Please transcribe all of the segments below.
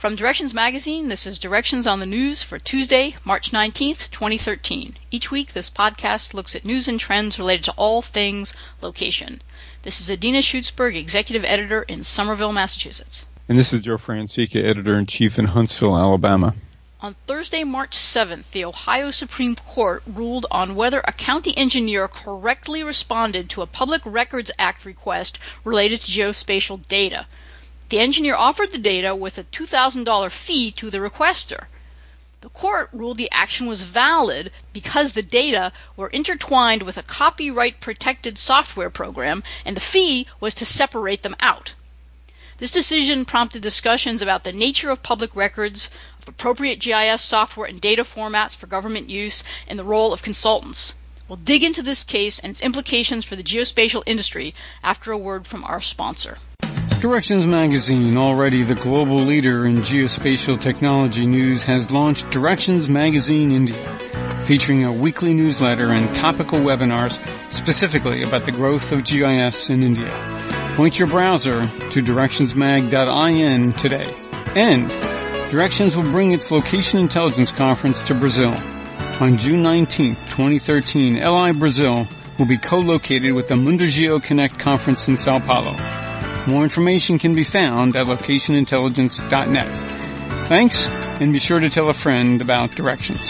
From Directions Magazine, this is Directions on the News for Tuesday, March 19th, 2013. Each week, this podcast looks at news and trends related to all things location. This is Adina Schutzberg, Executive Editor in Somerville, Massachusetts. And this is Joe Francica, Editor-in-Chief in Huntsville, Alabama. On Thursday, March 7th, the Ohio Supreme Court ruled on whether a county engineer correctly responded to a Public Records Act request related to geospatial data. The engineer offered the data with a $2,000 fee to the requester. The court ruled the action was valid because the data were intertwined with a copyright-protected software program, and the fee was to separate them out. This decision prompted discussions about the nature of public records, of appropriate GIS software and data formats for government use, and the role of consultants. We'll dig into this case and its implications for the geospatial industry after a word from our sponsor. Directions Magazine, already the global leader in geospatial technology news, has launched Directions Magazine India, featuring a weekly newsletter and topical webinars specifically about the growth of GIS in India. Point your browser to directionsmag.in today. And Directions will bring its Location Intelligence Conference to Brazil. On June 19th, 2013, LI Brazil will be co-located with the Mundo Geo Connect conference in Sao Paulo. More information can be found at locationintelligence.net. Thanks, and be sure to tell a friend about Directions.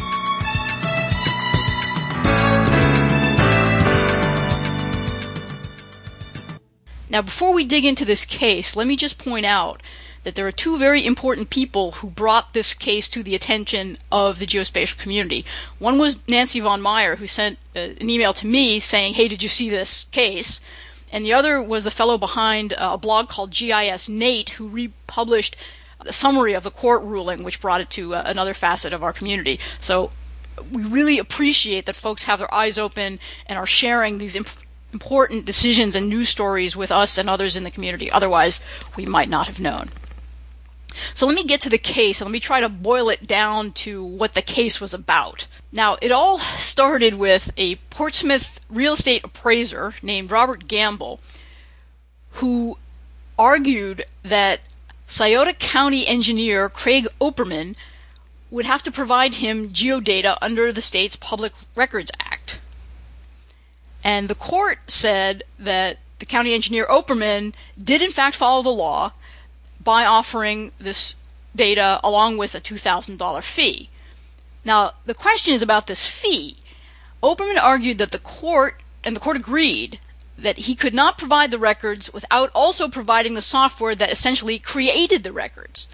Now, before we dig into this case, let me just point out that there are two very important people who brought this case to the attention of the geospatial community. One was Nancy Von Meyer, who sent an email to me saying, "Hey, did you see this case?" And the other was the fellow behind a blog called GIS Nate, who republished a summary of the court ruling, which brought it to another facet of our community. So we really appreciate that folks have their eyes open and are sharing these important decisions and news stories with us and others in the community. Otherwise, we might not have known. So let me get to the case, and let me try to boil it down to what the case was about. Now, it all started with a Portsmouth real estate appraiser named Robert Gamble, who argued that Scioto County engineer Craig Operman would have to provide him geodata under the state's Public Records Act. And the court said that the county engineer Operman did in fact follow the law by offering this data along with a $2,000 fee. Now, the question is about this fee. Operman argued that the court agreed, that he could not provide the records without also providing the software that essentially created the records.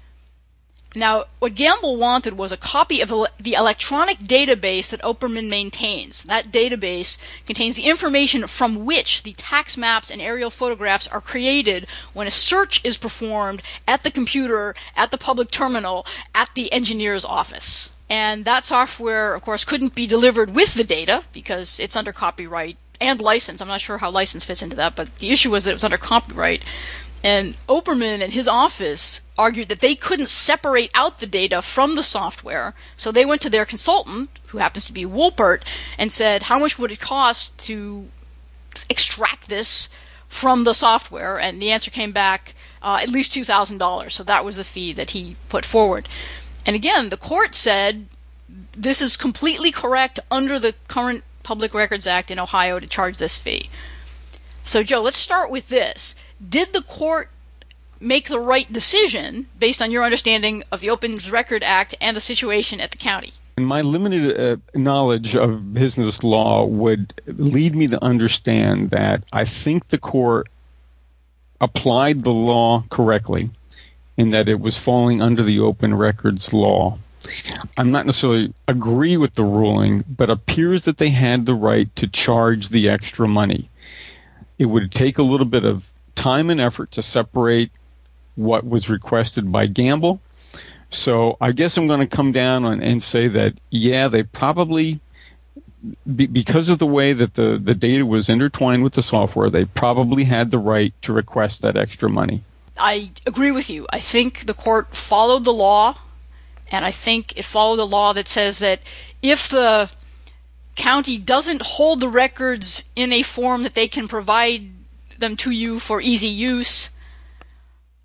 Now, what Gamble wanted was a copy of the electronic database that Operman maintains. That database contains the information from which the tax maps and aerial photographs are created when a search is performed at the computer, at the public terminal, at the engineer's office. And that software, of course, couldn't be delivered with the data because it's under copyright and license. I'm not sure how license fits into that, but the issue was that it was under copyright. And Operman and his office argued that they couldn't separate out the data from the software, so they went to their consultant, who happens to be Woolpert, and said, how much would it cost to extract this from the software? And the answer came back, at least $2,000, so that was the fee that he put forward. And again, the court said, this is completely correct under the current Public Records Act in Ohio to charge this fee. So, Joe, let's start with this. Did the court make the right decision based on your understanding of the Open Records Act and the situation at the county? My limited knowledge of business law would lead me to understand that I think the court applied the law correctly in that it was falling under the Open Records law. I'm not necessarily agree with the ruling, but appears that they had the right to charge the extra money. It would take a little bit of time and effort to separate what was requested by Gamble. So I guess I'm going to come down and say that, yeah, they probably, because of the way that the data was intertwined with the software, they probably had the right to request that extra money. I agree with you. I think the court followed the law, and I think it followed the law that says that if the county doesn't hold the records in a form that they can provide them to you for easy use,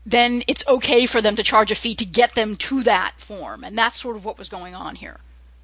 then it's okay for them to charge a fee to get them to that form. And that's sort of what was going on here.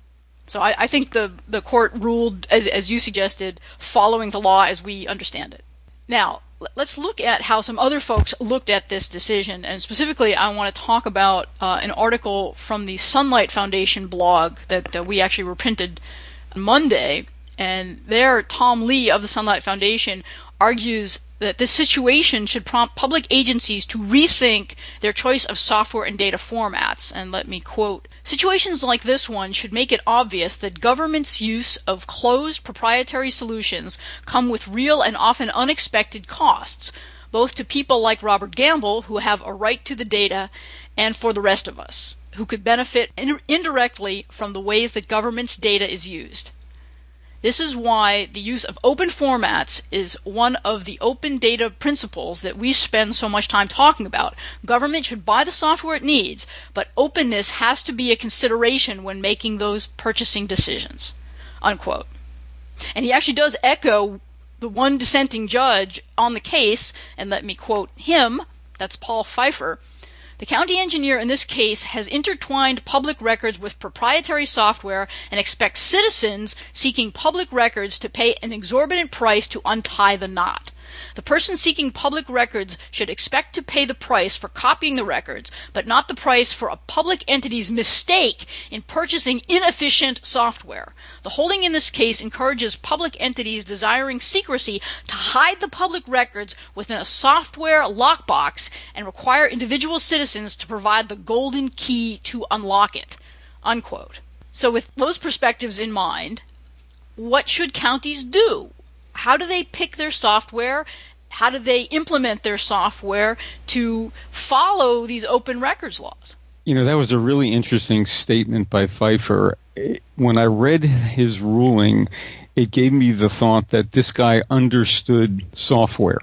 So I think the court ruled, as you suggested, following the law as we understand it. Now, let's look at how some other folks looked at this decision. And specifically, I want to talk about an article from the Sunlight Foundation blog that we actually reprinted Monday. And there, Tom Lee of the Sunlight Foundation argues that this situation should prompt public agencies to rethink their choice of software and data formats. And let me quote, "Situations like this one should make it obvious that government's use of closed proprietary solutions come with real and often unexpected costs, both to people like Robert Gamble, who have a right to the data, and for the rest of us, who could benefit indirectly from the ways that government's data is used. This is why the use of open formats is one of the open data principles that we spend so much time talking about. Government should buy the software it needs, but openness has to be a consideration when making those purchasing decisions." Unquote. And he actually does echo the one dissenting judge on the case, and let me quote him, that's Paul Pfeiffer. "The county engineer in this case has intertwined public records with proprietary software and expects citizens seeking public records to pay an exorbitant price to untie the knot. The person seeking public records should expect to pay the price for copying the records, but not the price for a public entity's mistake in purchasing inefficient software. The holding in this case encourages public entities desiring secrecy to hide the public records within a software lockbox and require individual citizens to provide the golden key to unlock it." Unquote. So with those perspectives in mind, what should counties do? How do they pick their software? How do they implement their software to follow these open records laws? You know, that was a really interesting statement by Pfeiffer. When I read his ruling, it gave me the thought that this guy understood software.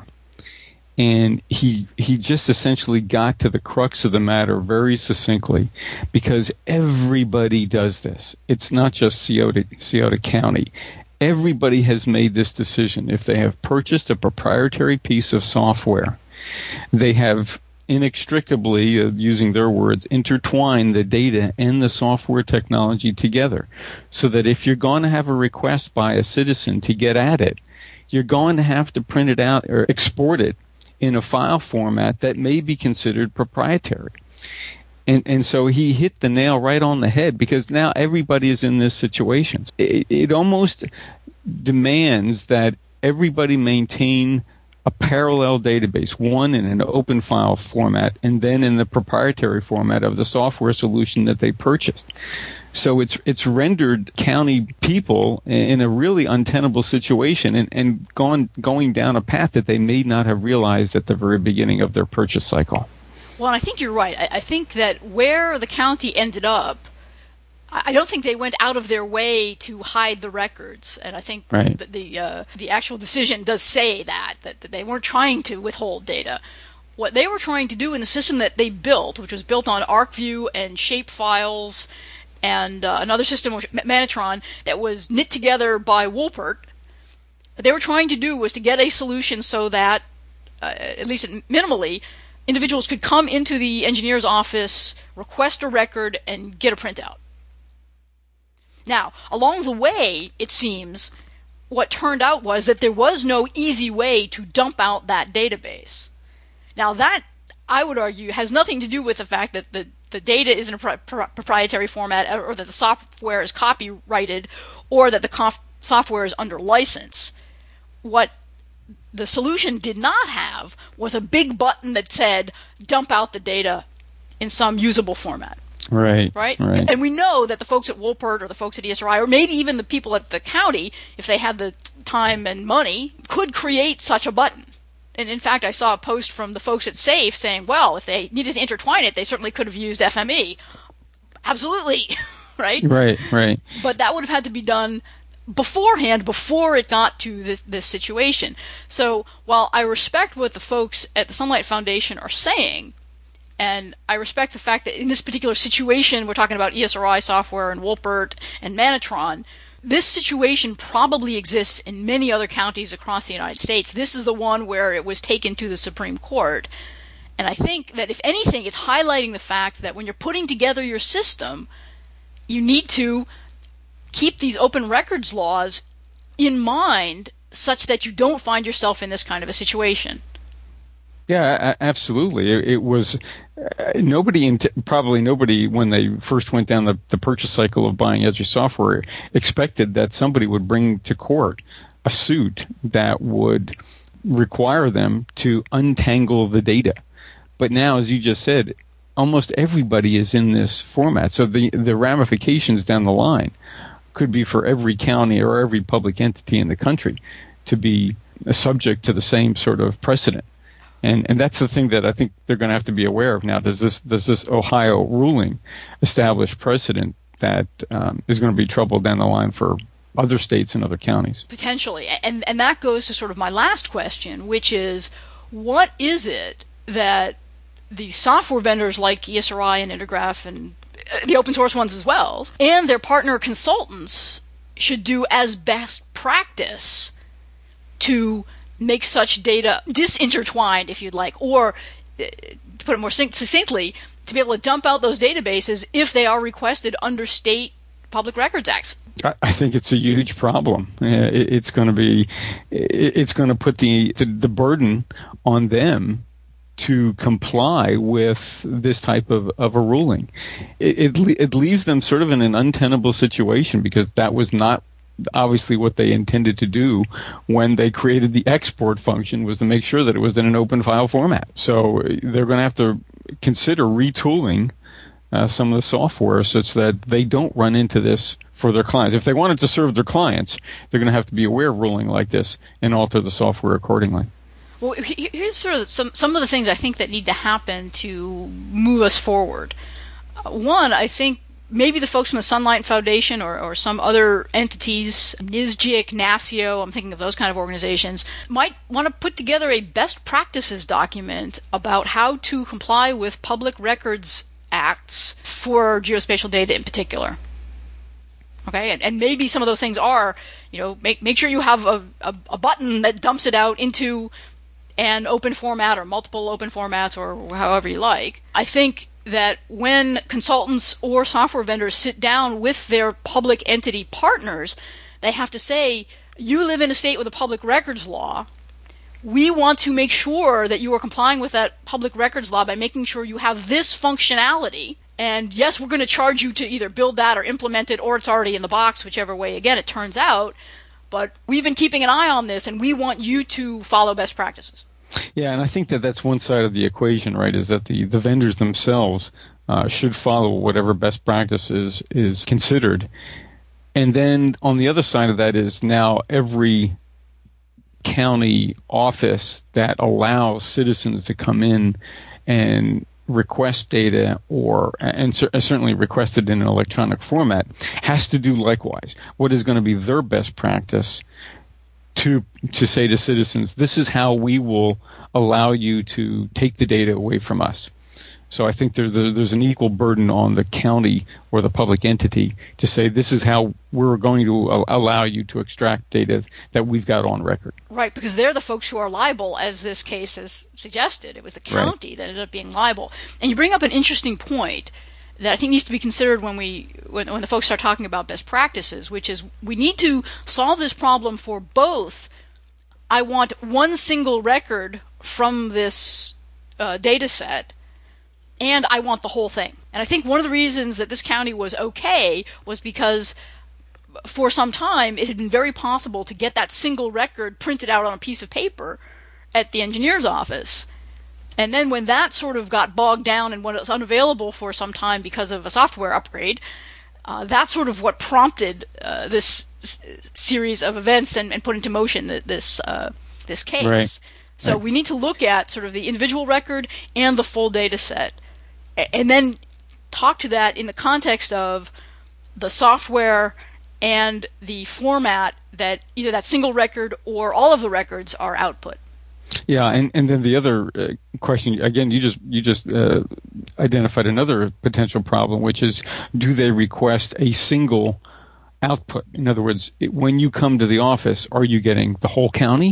And he just essentially got to the crux of the matter very succinctly, because everybody does this. It's not just Scioto County. Everybody has made this decision. If they have purchased a proprietary piece of software, they have inextricably, using their words, intertwined the data and the software technology together, so that if you're going to have a request by a citizen to get at it, you're going to have to print it out or export it in a file format that may be considered proprietary. And so he hit the nail right on the head, because now everybody is in this situation. It almost demands that everybody maintain a parallel database, one in an open file format and then in the proprietary format of the software solution that they purchased. So it's rendered county people in a really untenable situation and going down a path that they may not have realized at the very beginning of their purchase cycle. Well, and I think you're right. I think that where the county ended up, I don't think they went out of their way to hide the records. And I think right. that the actual decision does say that they weren't trying to withhold data. What they were trying to do in the system that they built, which was built on ArcView and shapefiles and another system, Manatron, that was knit together by Wolpert, what they were trying to do was to get a solution so that, at least minimally, individuals could come into the engineer's office, request a record, and get a printout. Now, along the way, it seems, what turned out was that there was no easy way to dump out that database. Now, that, I would argue, has nothing to do with the fact that the data is in a proprietary format, or that the software is copyrighted, or that the software is under license. What the solution did not have was a big button that said, dump out the data in some usable format. Right. And we know that the folks at Wolpert or the folks at ESRI, or maybe even the people at the county, if they had the time and money, could create such a button. And in fact, I saw a post from the folks at SAFE saying, well, if they needed to intertwine it, they certainly could have used FME. Absolutely. Right? Right. But that would have had to be done beforehand, before it got to this situation. So while I respect what the folks at the Sunlight Foundation are saying, and I respect the fact that in this particular situation, we're talking about ESRI software and Wolpert and Manatron, this situation probably exists in many other counties across the United States. This is the one where it was taken to the Supreme Court. And I think that, if anything, it's highlighting the fact that when you're putting together your system, you need to keep these open records laws in mind such that you don't find yourself in this kind of a situation. Yeah, absolutely. It was probably nobody, when they first went down the purchase cycle of buying Esri software, expected that somebody would bring to court a suit that would require them to untangle the data. But now, as you just said, almost everybody is in this format. So the ramifications down the line could be for every county or every public entity in the country to be subject to the same sort of precedent. And that's the thing that I think they're going to have to be aware of now. Does this Ohio ruling establish precedent that is going to be trouble down the line for other states and other counties? Potentially. And that goes to sort of my last question, which is, what is it that the software vendors like ESRI and Intergraph and the open source ones as well, and their partner consultants should do as best practice to make such data disintertwined, if you'd like, or to put it more succinctly, to be able to dump out those databases if they are requested under state public records acts? I think it's a huge problem. It's going to put the burden on them to comply with this type of a ruling. It leaves them sort of in an untenable situation, because that was not obviously what they intended to do when they created the export function, was to make sure that it was in an open file format. So they're going to have to consider retooling some of the software such that they don't run into this for their clients. If they wanted to serve their clients, they're going to have to be aware of ruling like this and alter the software accordingly. Well, here's sort of some of the things I think that need to happen to move us forward. One, I think maybe the folks from the Sunlight Foundation or some other entities, NISJIC, NASCIO, I'm thinking of those kind of organizations, might want to put together a best practices document about how to comply with public records acts for geospatial data in particular. Okay, and maybe some of those things are, make sure you have a button that dumps it out into an open format or multiple open formats or however you like. I think that when consultants or software vendors sit down with their public entity partners, they have to say, you live in a state with a public records law. We want to make sure that you are complying with that public records law by making sure you have this functionality. And yes, we're going to charge you to either build that or implement it, or it's already in the box, whichever way, again, it turns out. But we've been keeping an eye on this, and we want you to follow best practices. Yeah, and I think that that's one side of the equation, right, is that the vendors themselves should follow whatever best practices is considered. And then on the other side of that is now every county office that allows citizens to come in and request data and certainly request it in an electronic format has to do likewise. What is going to be their best practice to say to citizens, this is how we will allow you to take the data away from us. So I think there's an equal burden on the county or the public entity to say, this is how we're going to allow you to extract data that we've got on record. Right, because they're the folks who are liable, as this case has suggested. It was the county that ended up being liable. And you bring up an interesting point that I think needs to be considered when the folks start talking about best practices, which is we need to solve this problem for both. I want one single record from this data set, and I want the whole thing. And I think one of the reasons that this county was okay was because for some time it had been very possible to get that single record printed out on a piece of paper at the engineer's office. And then when that sort of got bogged down and when it was unavailable for some time because of a software upgrade, that's sort of what prompted this series of events and put into motion this case. Right. So we need to look at sort of the individual record and the full data set, and then talk to that in the context of the software and the format that either that single record or all of the records are output. Yeah, and then the other question, again, you just identified another potential problem, which is, do they request a single output? In other words, when you come to the office, are you getting the whole county,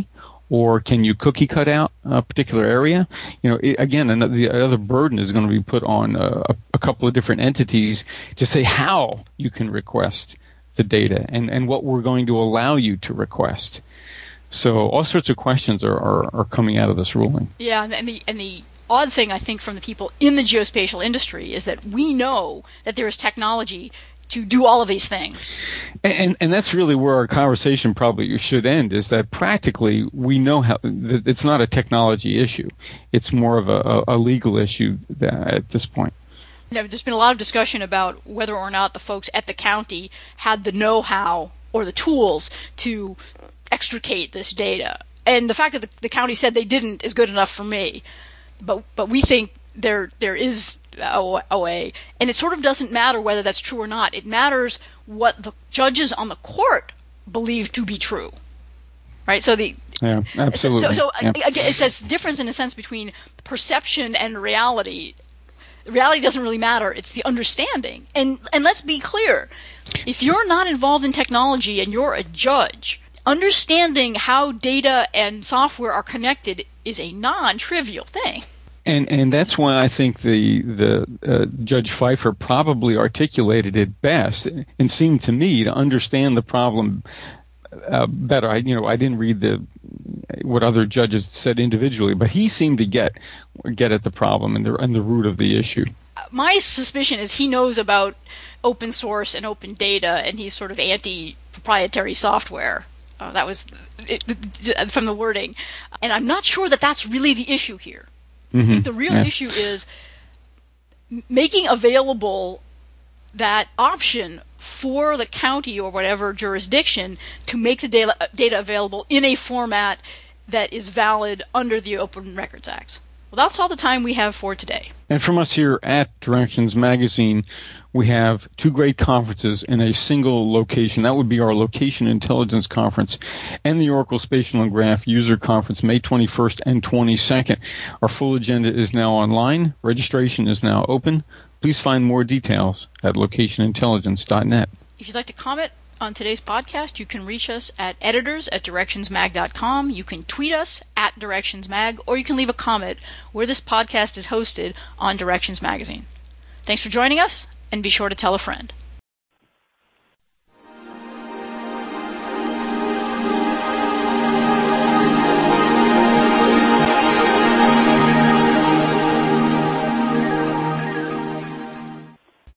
Or can you cookie cut out a particular area? Again, the other burden is going to be put on a couple of different entities to say how you can request the data and what we're going to allow you to request. So all sorts of questions are coming out of this ruling. Yeah, and the odd thing, I think, from the people in the geospatial industry is that we know that there is technology to do all of these things. And that's really where our conversation probably should end, is that practically we know how it's not a technology issue. It's more of a legal issue at this point. There's been a lot of discussion about whether or not the folks at the county had the know-how or the tools to extricate this data. And the fact that the county said they didn't is good enough for me. But we think there is a way, and it sort of doesn't matter whether that's true or not. It matters what the judges on the court believe to be true, right? So yeah, absolutely. So again, it's this difference in a sense between perception and reality. Reality doesn't really matter; it's the understanding. And let's be clear: if you're not involved in technology and you're a judge, understanding how data and software are connected is a non-trivial thing. And that's why I think the Judge Pfeiffer probably articulated it best and seemed to me to understand the problem better. I didn't read what other judges said individually, but he seemed to get at the problem and the root of the issue. My suspicion is he knows about open source and open data, and he's sort of anti-proprietary software. That was from the wording. And I'm not sure that that's really the issue here. I think the real issue is making available that option for the county or whatever jurisdiction to make the data available in a format that is valid under the Open Records Act. Well, that's all the time we have for today. And from us here at Directions Magazine, we have two great conferences in a single location. That would be our Location Intelligence Conference and the Oracle Spatial and Graph User Conference, May 21st and 22nd. Our full agenda is now online. Registration is now open. Please find more details at locationintelligence.net. If you'd like to comment on today's podcast, you can reach us at editors@directionsmag.com. You can tweet us at directionsmag, or you can leave a comment where this podcast is hosted on Directions Magazine. Thanks for joining us, and be sure to tell a friend.